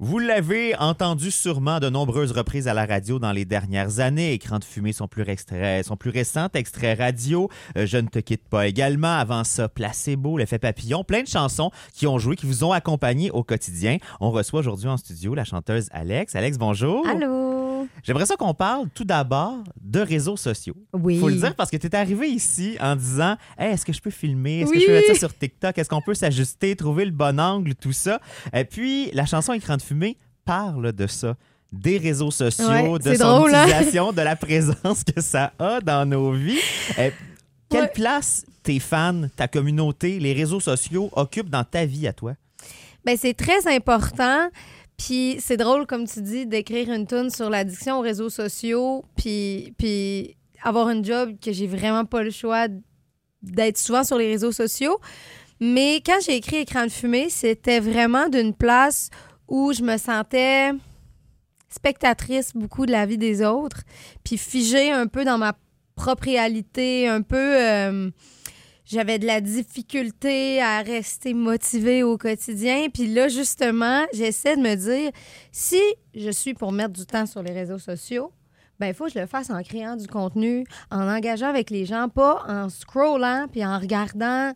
Vous l'avez entendu sûrement de nombreuses reprises à la radio dans les dernières années. Écran de fumée, son plus récent extrait radio. Je ne te quitte pas également. Avant ça, Placebo, L'effet papillon. Plein de chansons qui ont joué, qui vous ont accompagné au quotidien. On reçoit aujourd'hui en studio la chanteuse Alex. Alex, bonjour. Allô. J'aimerais ça qu'on parle tout d'abord de réseaux sociaux. Oui. Il faut le dire parce que tu es arrivé ici en disant hey, est-ce que je peux filmer? Est-ce oui. que je peux mettre ça sur TikTok? Est-ce qu'on peut s'ajuster, trouver le bon angle, tout ça? Et puis, la chanson Écran de fumée parle de ça. Des réseaux sociaux, de son drôle, utilisation, de la présence que ça a dans nos vies. Quelle place tes fans, ta communauté, les réseaux sociaux occupent dans ta vie à toi? Ben, c'est très important. Puis c'est drôle, comme tu dis, d'écrire une toune sur l'addiction aux réseaux sociaux, puis avoir un job que j'ai vraiment pas le choix d'être souvent sur les réseaux sociaux. Mais quand j'ai écrit Écran de fumée, c'était vraiment d'une place où je me sentais spectatrice beaucoup de la vie des autres, puis figée un peu dans ma propre réalité, un peu... J'avais de la difficulté à rester motivée au quotidien. Puis là, justement, j'essaie de me dire, si je suis pour mettre du temps sur les réseaux sociaux, ben il faut que je le fasse en créant du contenu, en engageant avec les gens, pas en scrollant puis en regardant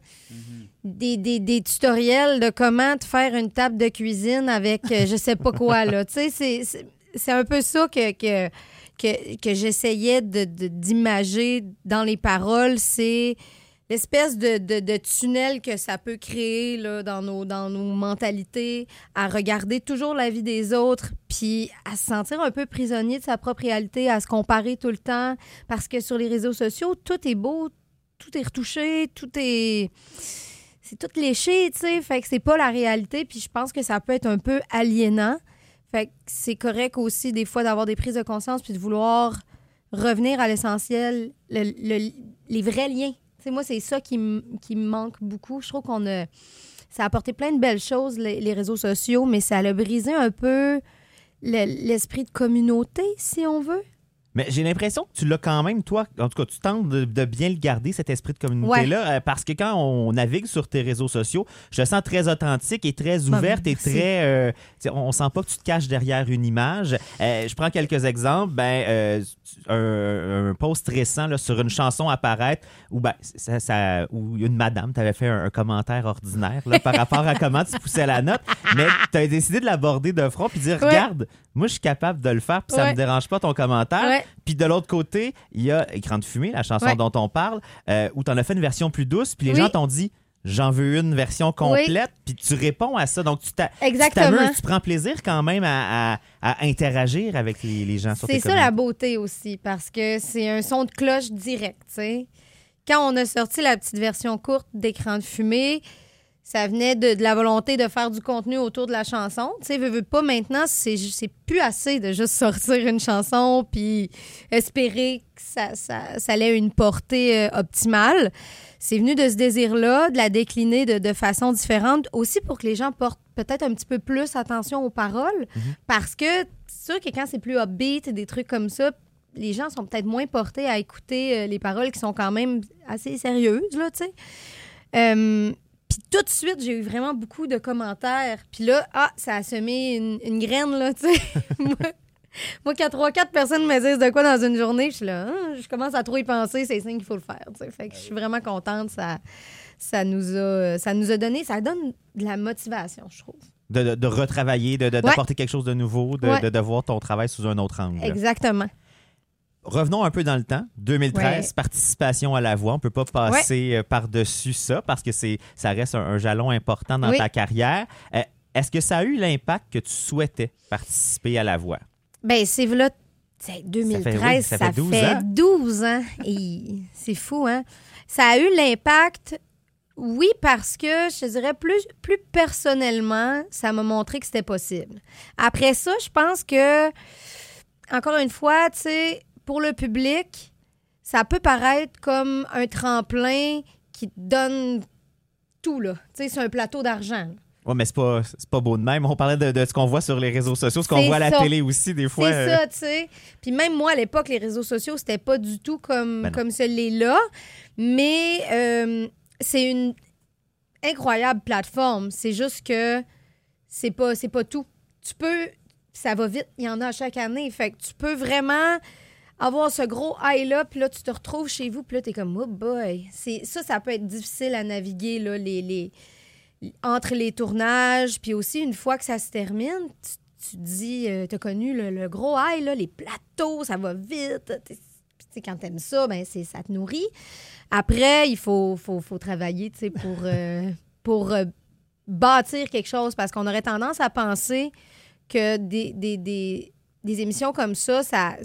des tutoriels de comment te faire une table de cuisine avec je sais pas quoi, là. Tu sais, c'est un peu ça que j'essayais d'imager dans les paroles, c'est... l'espèce de tunnel que ça peut créer là, dans nos mentalités, à regarder toujours la vie des autres, puis à se sentir un peu prisonnier de sa propre réalité, à se comparer tout le temps. Parce que sur les réseaux sociaux, tout est beau, tout est retouché, c'est tout léché, tu sais. Fait que c'est pas la réalité, puis je pense que ça peut être un peu aliénant. Fait que c'est correct aussi, des fois, d'avoir des prises de conscience, puis de vouloir revenir à l'essentiel, les vrais liens. T'sais, moi, c'est ça qui me manque beaucoup. Je trouve ça a apporté plein de belles choses, les réseaux sociaux, mais ça a brisé un peu l'esprit de communauté, si on veut. Mais j'ai l'impression que tu l'as quand même, toi, en tout cas, tu tentes de bien le garder, cet esprit de communauté-là, parce que quand on navigue sur tes réseaux sociaux, je te sens très authentique et très ouverte et très... on sent pas que tu te caches derrière une image. Je prends quelques exemples. Un post récent là, sur une chanson apparaître où, où une madame t'avait fait un commentaire ordinaire là, par rapport à comment tu poussais la note, mais tu as décidé de l'aborder de front puis dire regarde, moi je suis capable de le faire puis ça me dérange pas ton commentaire. Ouais. Puis de l'autre côté, il y a Écran de fumée, la chanson dont on parle, où tu en as fait une version plus douce, puis les gens t'ont dit j'en veux une version complète, puis tu réponds à ça. Donc, tu t'amuses, tu prends plaisir quand même à interagir avec les gens sur tes communautés. C'est ça la beauté aussi, parce que c'est un son de cloche direct, tu sais. Quand on a sorti la petite version courte d'Écran de fumée, ça venait de la volonté de faire du contenu autour de la chanson. Tu sais, veux pas, maintenant, c'est plus assez de juste sortir une chanson puis espérer que ça ait une portée optimale. C'est venu de ce désir-là, de la décliner de façon différente, aussi pour que les gens portent peut-être un petit peu plus attention aux paroles, parce que c'est sûr que quand c'est plus upbeat et des trucs comme ça, les gens sont peut-être moins portés à écouter les paroles qui sont quand même assez sérieuses, là, tu sais. Puis tout de suite, j'ai eu vraiment beaucoup de commentaires. Puis là, ça a semé une graine, là, tu sais. Moi, quand 3-4 personnes me disent de quoi dans une journée, je suis là, je commence à trop y penser, c'est signe qu'il faut le faire, tu sais. Fait que je suis vraiment contente. Ça nous a donné, ça donne de la motivation, je trouve. De retravailler, d'apporter quelque chose de nouveau, de voir ton travail sous un autre angle. Exactement. Revenons un peu dans le temps. 2013, participation à La Voix. On ne peut pas passer par-dessus ça parce que ça reste un jalon important dans ta carrière. Est-ce que ça a eu l'impact que tu souhaitais participer à La Voix? Bien, c'est là, 2013, ça fait 12 ans. Et c'est fou, hein? Ça a eu l'impact, oui, parce que, je te dirais, plus personnellement, ça m'a montré que c'était possible. Après ça, je pense que, encore une fois, tu sais, pour le public, ça peut paraître comme un tremplin qui te donne tout, là. Tu sais, c'est un plateau d'argent. Oui, mais c'est pas beau de même. On parlait de ce qu'on voit sur les réseaux sociaux, ce qu'on voit à la télé aussi, des fois. C'est ça, tu sais. Puis même moi, à l'époque, les réseaux sociaux, c'était pas du tout comme celui-là. Mais c'est une incroyable plateforme. C'est juste que c'est pas tout. tu peux... Ça va vite, il y en a à chaque année. Fait que tu peux vraiment avoir ce gros high-là, puis là, tu te retrouves chez vous, puis là, t'es comme, oh boy. Ça peut être difficile à naviguer, là, entre les tournages, puis aussi, une fois que ça se termine, tu te dis, t'as connu le gros high, là, les plateaux, ça va vite. Quand t'aimes ça, ben ça te nourrit. Après, il faut travailler, tu sais, pour bâtir quelque chose, parce qu'on aurait tendance à penser que des émissions comme ça,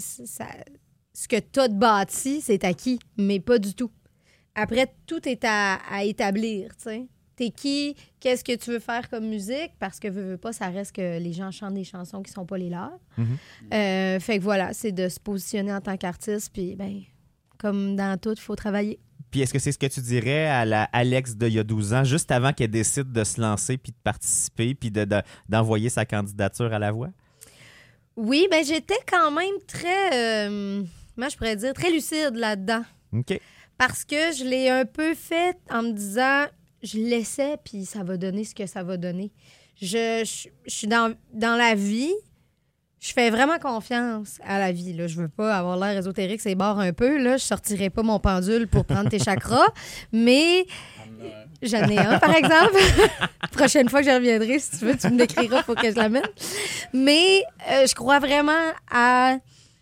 ce que tu as de bâti, c'est acquis, mais pas du tout. Après, tout est à établir, tu sais. T'es qui? Qu'est-ce que tu veux faire comme musique? Parce que, veux pas, ça reste que les gens chantent des chansons qui sont pas les leurs. Fait que voilà, c'est de se positionner en tant qu'artiste, puis ben, comme dans tout, il faut travailler. Puis est-ce que c'est ce que tu dirais à la Alex d'il y a 12 ans, juste avant qu'elle décide de se lancer, puis de participer, puis d'envoyer sa candidature à La Voix? Oui, ben j'étais quand même très, moi je pourrais dire, très lucide là-dedans. OK. Parce que je l'ai un peu fait en me disant, je laissais, puis ça va donner ce que ça va donner. Je suis dans la vie, je fais vraiment confiance à la vie. Là. Je veux pas avoir l'air ésotérique, c'est barre un peu. Là. Je sortirai pas mon pendule pour prendre tes chakras, mais j'en ai un, par exemple. Prochaine fois que je reviendrai, si tu veux, tu me décriras pour que je l'amène. Mais je crois vraiment à...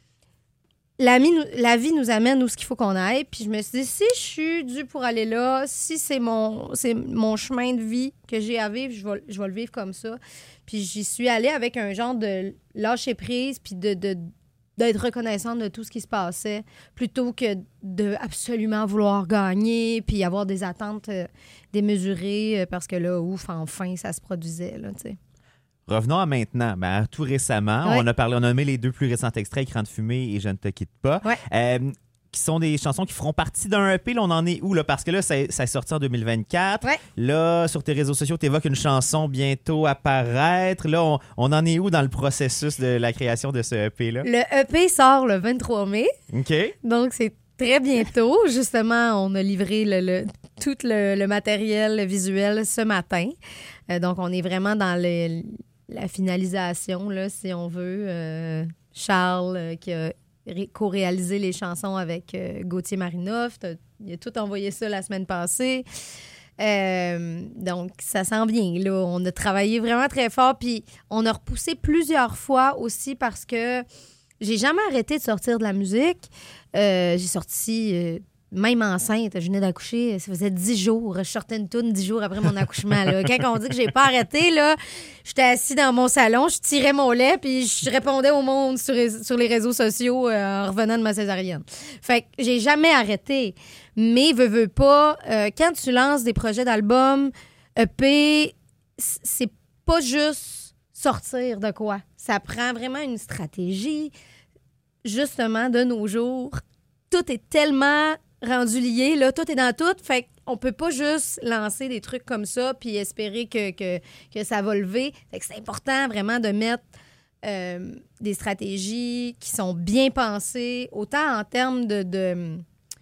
La vie nous amène où ce qu'il faut qu'on aille. Puis je me suis dit, si je suis due pour aller là, si c'est mon chemin de vie que j'ai à vivre, je vais le vivre comme ça. Puis j'y suis allée avec un genre de lâcher prise, puis d'être reconnaissante de tout ce qui se passait, plutôt que de absolument vouloir gagner, puis avoir des attentes démesurées, parce que là, enfin, ça se produisait, là, tu sais. Revenons à maintenant. Ben, tout récemment, Ouais. on a nommé les 2 plus récents extraits, Écran de fumée et Je ne te quitte pas, qui sont des chansons qui feront partie d'un EP. Là, on en est où? Là? Parce que là, ça est sorti en 2024. Ouais. Là, sur tes réseaux sociaux, tu évoques une chanson bientôt apparaître. Là, on en est où dans le processus de la création de ce EP-là? Le EP sort le 23 mai, OK. donc c'est très bientôt. Justement, on a livré tout le matériel visuel ce matin. Donc, on est vraiment dans la finalisation, là, si on veut. Charles, qui a co-réalisé les chansons avec Gauthier Marinoff, il a tout envoyé ça la semaine passée. Donc, ça s'en vient, là. On a travaillé vraiment très fort, puis on a repoussé plusieurs fois aussi parce que j'ai jamais arrêté de sortir de la musique. J'ai sorti... même enceinte, je venais d'accoucher, ça faisait 10 jours. Je sortais une toune 10 jours après mon accouchement. Là. Quand on dit que j'ai pas arrêté, là, j'étais assis dans mon salon, je tirais mon lait, puis je répondais au monde sur les réseaux sociaux en revenant de ma césarienne. Fait que j'ai jamais arrêté. Mais veux pas, quand tu lances des projets d'albums, EP, c'est pas juste sortir de quoi. Ça prend vraiment une stratégie. Justement, de nos jours, tout est tellement rendu lié, là, tout est dans tout, fait qu'on peut pas juste lancer des trucs comme ça puis espérer que ça va lever. Fait que c'est important vraiment de mettre des stratégies qui sont bien pensées, autant en termes de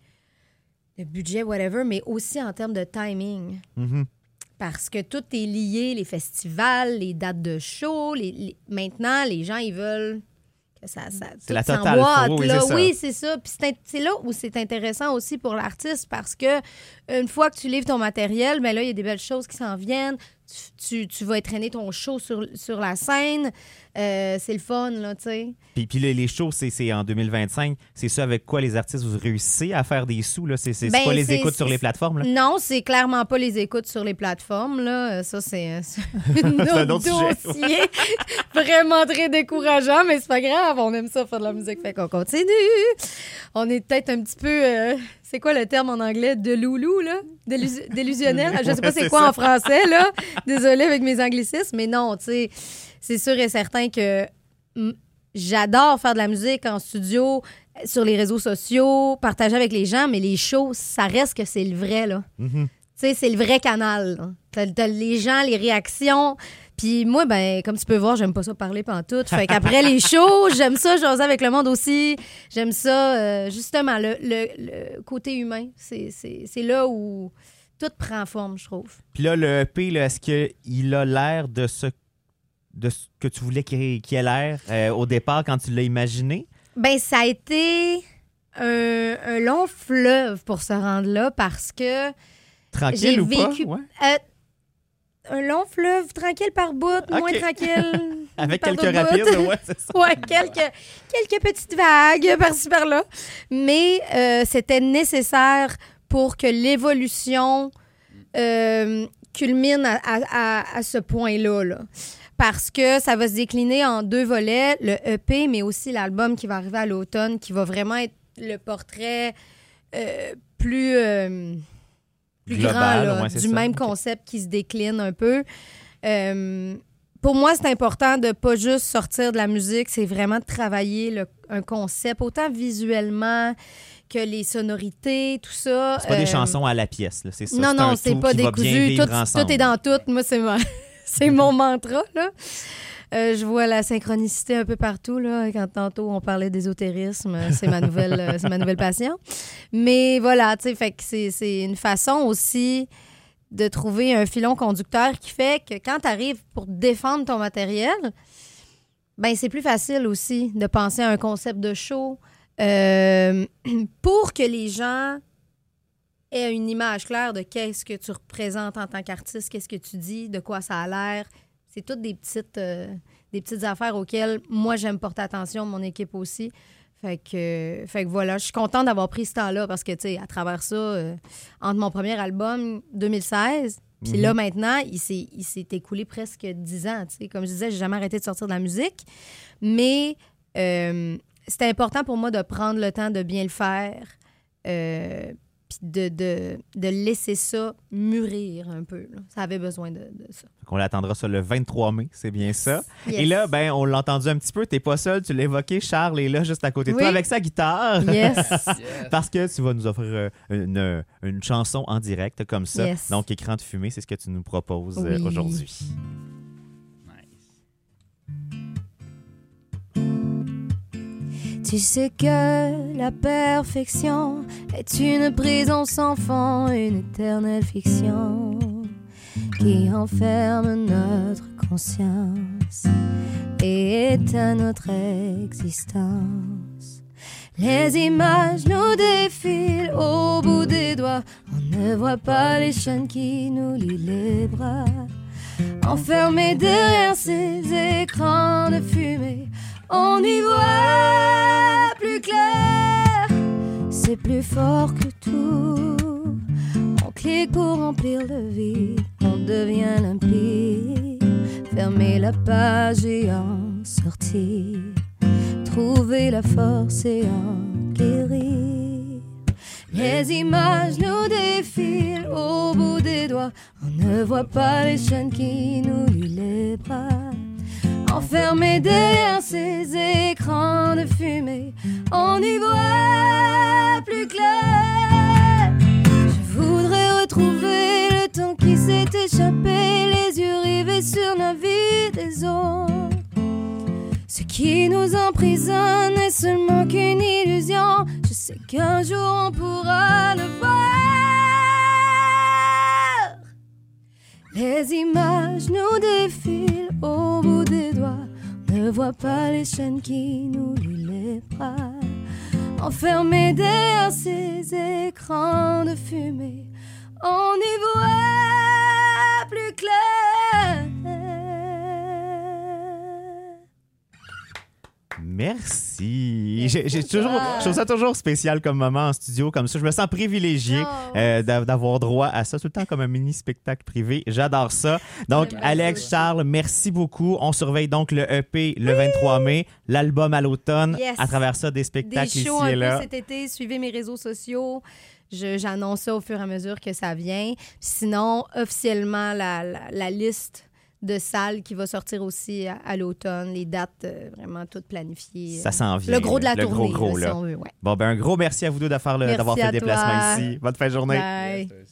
budget, whatever, mais aussi en termes de timing. Mm-hmm. Parce que tout est lié, les festivals, les dates de show, maintenant, les gens, ils veulent... C'est la totale. Oui, c'est ça. Puis c'est là où c'est intéressant aussi pour l'artiste parce que une fois que tu livres ton matériel, ben là, il y a des belles choses qui s'en viennent. Tu vas entraîner ton show sur la scène. C'est le fun, là, tu sais. Puis les shows, c'est en 2025. C'est ça avec quoi les artistes, vous réussissez à faire des sous, là? C'est pas les écoutes sur les plateformes, là? Non, c'est clairement pas les écoutes sur les plateformes, là. Ça, c'est un autre dossier vraiment très décourageant, mais c'est pas grave. On aime ça, faire de la musique, fait qu'on continue. On est peut-être un petit peu... c'est quoi le terme en anglais? De loulou, là? Délusionnel? Je sais pas c'est quoi en français, là. Désolée avec mes anglicismes, mais non, tu sais, c'est sûr et certain que j'adore faire de la musique en studio, sur les réseaux sociaux, partager avec les gens, mais les shows, ça reste que c'est le vrai, là. Mm-hmm. Tu sais, c'est le vrai canal, là. T'as les gens, les réactions. Puis moi, ben, comme tu peux voir, j'aime pas ça parler pantoute. Fait qu'après les shows, j'aime ça jaser avec le monde aussi. J'aime ça, justement, le côté humain. C'est là où tout prend forme, je trouve. Puis là, le EP, là, est-ce qu'il a l'air de ce de ce que tu voulais qu'il ait l'air au départ quand tu l'as imaginé? Ben, ça a été un long fleuve pour se rendre là parce que Tranquille j'ai ou vécu pas? Ouais. un long fleuve tranquille par bout, moins tranquille. Avec par quelques d'autres bouts. rapides, ouais, c'est ça. Ouais, quelques petites vagues par-ci par-là. Mais c'était nécessaire pour que l'évolution culmine à ce point-là. Là. Parce que ça va se décliner en 2 volets, le EP, mais aussi l'album qui va arriver à l'automne, qui va vraiment être le portrait plus Global, grand là, ouais, c'est du ça. même concept qui se décline un peu. Pour moi, c'est important de pas juste sortir de la musique, c'est vraiment de travailler un concept, autant visuellement que les sonorités, tout ça. C'est pas des chansons à la pièce, là, c'est ça. Non, c'est un c'est tout pas qui va bien décousu. vivre Tout ensemble. est dans tout. Moi, c'est mon mantra, là. Je vois la synchronicité un peu partout, là. Quand tantôt on parlait d'ésotérisme, c'est ma nouvelle passion. Mais voilà, tu sais, fait que c'est une façon aussi de trouver un filon conducteur qui fait que quand tu arrives pour défendre ton matériel, ben c'est plus facile aussi de penser à un concept de show pour que les gens aient une image claire de qu'est-ce que tu représentes en tant qu'artiste, qu'est-ce que tu dis, de quoi ça a l'air. C'est toutes des petites affaires auxquelles moi, j'aime porter attention, mon équipe aussi. Fait que voilà, je suis contente d'avoir pris ce temps-là parce que, tu sais, à travers ça, entre mon premier album, 2016, puis là, maintenant, il s'est écoulé presque 10 ans, tu sais. Comme je disais, j'ai jamais arrêté de sortir de la musique, mais c'était important pour moi de prendre le temps de bien le faire, puis de laisser ça mûrir un peu. Là. Ça avait besoin de ça. On l'attendra ça le 23 mai, c'est bien ça. Yes. Et là, ben, on l'a entendu un petit peu, t'es pas seul, tu l'as évoqué, Charles est là juste à côté de Oui. toi avec sa guitare. Yes. Parce que tu vas nous offrir une chanson en direct comme ça. Yes. Donc, Écran de fumée, c'est ce que tu nous proposes Oui. aujourd'hui. Tu sais que la perfection est une prison sans fond, une éternelle fiction qui enferme notre conscience et éteint notre existence. Les images nous défilent au bout des doigts, on ne voit pas les chaînes qui nous lient les bras. Enfermés derrière ces écrans de fumée, on y voit plus clair, c'est plus fort que tout. On clique pour remplir le vide, on devient limpide. Fermer la page et en sortir, trouver la force et en guérir. Les images nous défilent au bout des doigts, on ne voit pas les chaînes qui nous lient les bras. Enfermés derrière ces écrans de fumée, on y voit plus clair. Je voudrais retrouver le temps qui s'est échappé, les yeux rivés sur la vie des autres. Ce qui nous emprisonne est seulement qu'une illusion. Je sais qu'un jour on pourra le voir. Les images nous défilent au bout des doigts, on ne voit pas les chaînes qui nous lient les bras. Enfermés derrière ces écrans de fumée, on y voit plus clair. Merci. Je trouve ça toujours spécial comme moment en studio, comme ça. Je me sens privilégié d'avoir droit à ça, tout le temps comme un mini spectacle privé. J'adore ça. Donc, Alex, Charles, merci beaucoup. On surveille donc le EP le 23 mai, l'album à l'automne. Yes. À travers ça, des spectacles Des shows ici et un là. peu cet été. Suivez mes réseaux sociaux. J'annonce ça au fur et à mesure que ça vient. Sinon, officiellement, la liste de salles qui va sortir aussi à l'automne. Les dates vraiment toutes planifiées. Ça s'en vient. Le gros de la le tournée, gros, là, là. si on veut. Ouais. Bon, ben un gros merci à vous deux d'avoir fait le Merci à déplacement toi. ici. Bonne fin de journée. Bye.